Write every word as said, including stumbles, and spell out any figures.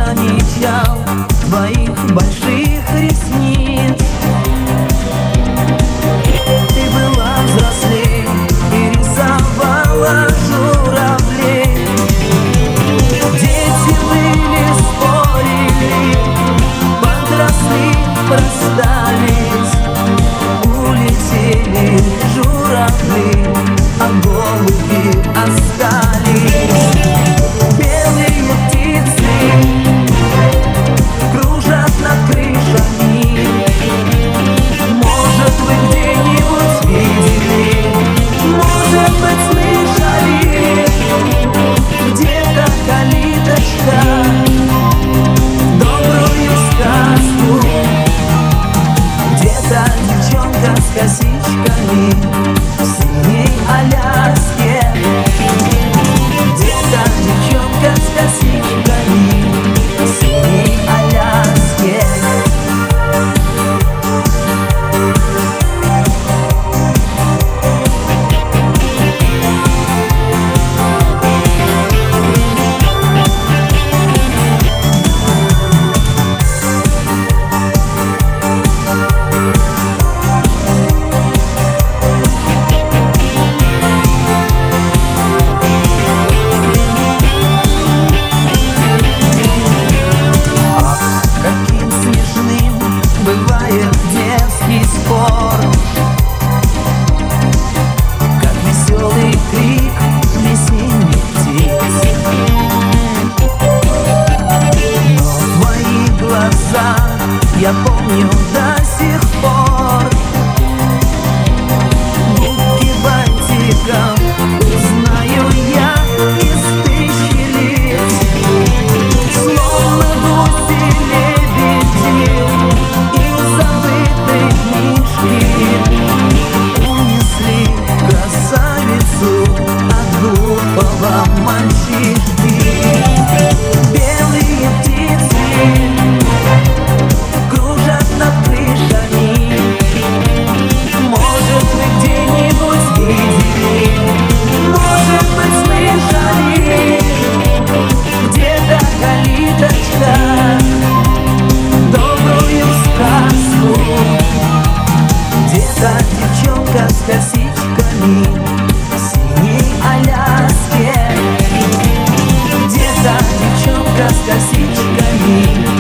замечал твоих больших ресниц. Ты была взрослей и рисовала журавлей. Дети были, спорили, подросли, расстались. Улетели журавли, а голуби остались. Белые птицы кружат над крышами. Может, вы где-нибудь видели, может быть, слышали, где-то калиточка, добрую сказку. Где-то девчонка с косичками в синей Аляске. Где-то девчонка с косичками в синей Аляске. Бывает детский спор, как веселый крик весенних птиц. Но твои глаза я помню до сих пор. Губки бантиком узнаю я из тысячи лиц. Словно гуси лебеди забытой книжки унесли красавицу от глупого мальчишки. Белые птицы кружат над крышами. Может, вы где-нибудь видели, может быть, слышали, где-то калиточка, добрую сказку. Где-то девчонка с косичками в синей Аляске. Где-то девчонка с косичками